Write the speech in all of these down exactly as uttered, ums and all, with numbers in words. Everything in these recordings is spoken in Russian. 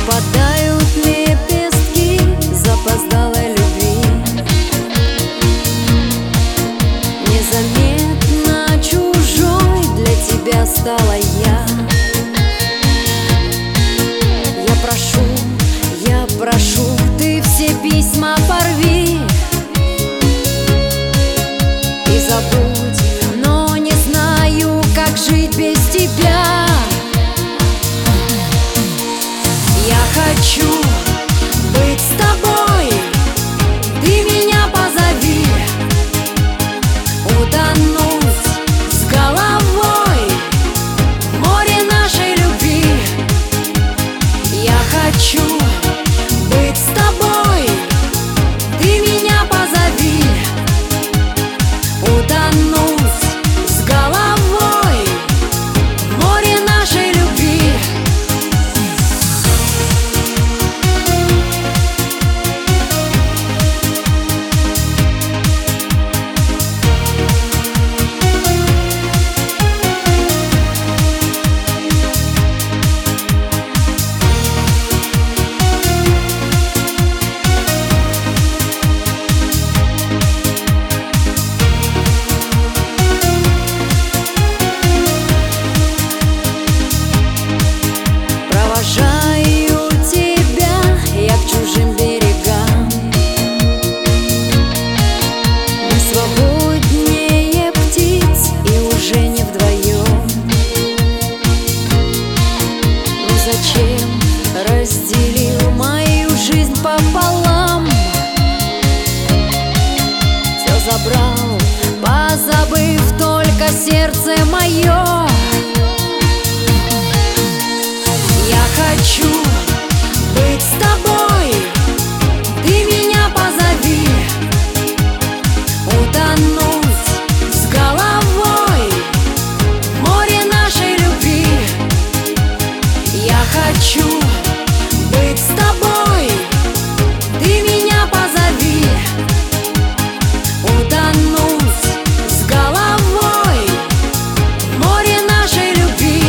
Опадают лепестки запоздалой любви. Незаметно чужой для тебя стала я. Я прошу, я прошу, ты все письма порви и забудь, но не знаю, как жить без тебя. Я хочу быть с тобой, ты меня позови, утонуть с головой в море нашей любви. Я хочу быть с тобой, ты меня позови, утонуть с головой в море нашей любви. Провожаю тебя я к чужим берегам. Мы свободнее птиц и уже не вдвоем. Но зачем разделил мою жизнь пополам? Все забрал, позабыв только сердце мое. Я хочу быть с тобой, ты меня позови, утонуть с головой в море нашей любви. Я хочу быть с тобой, ты меня позови, утонуть с головой в море нашей любви.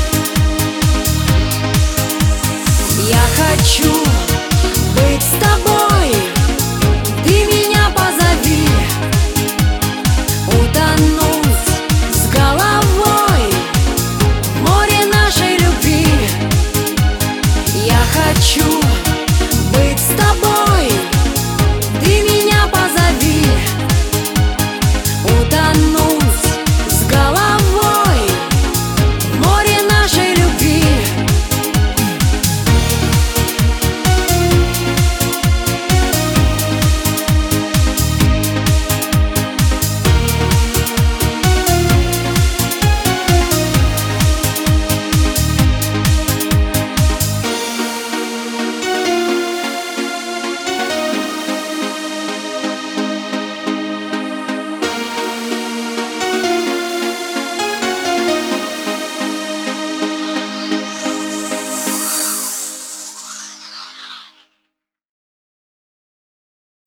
Я хочу быть с тобой.